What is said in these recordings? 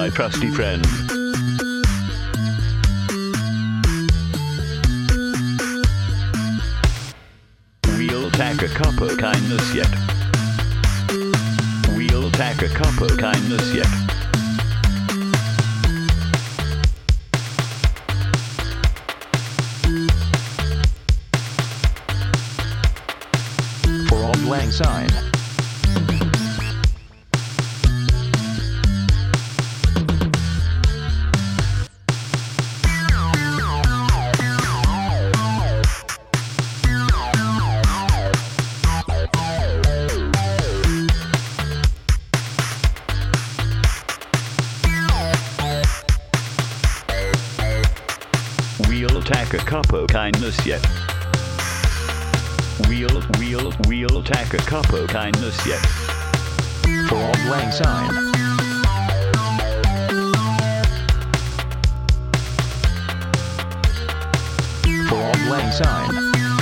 my trusty friend. We'll tack a cup of kindness yet. We'll tack a cup of kindness yet. For Auld Lang Syne. We'll tack a cup of kindness yet. We'll tack a cup of kindness yet. For Auld Lang Syne. For Auld Lang Syne.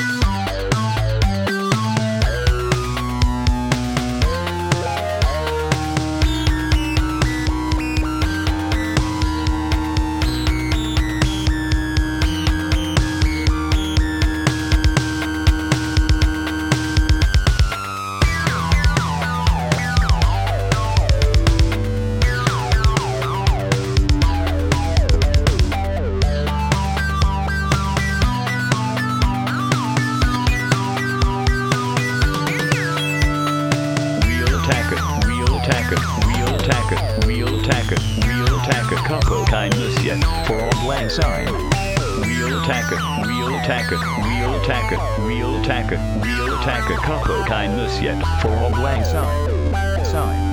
We'll tack a cup of kindness yet. For Auld Lang Syne. We'll tack a cup of kindness yet. For Auld Lang Syne.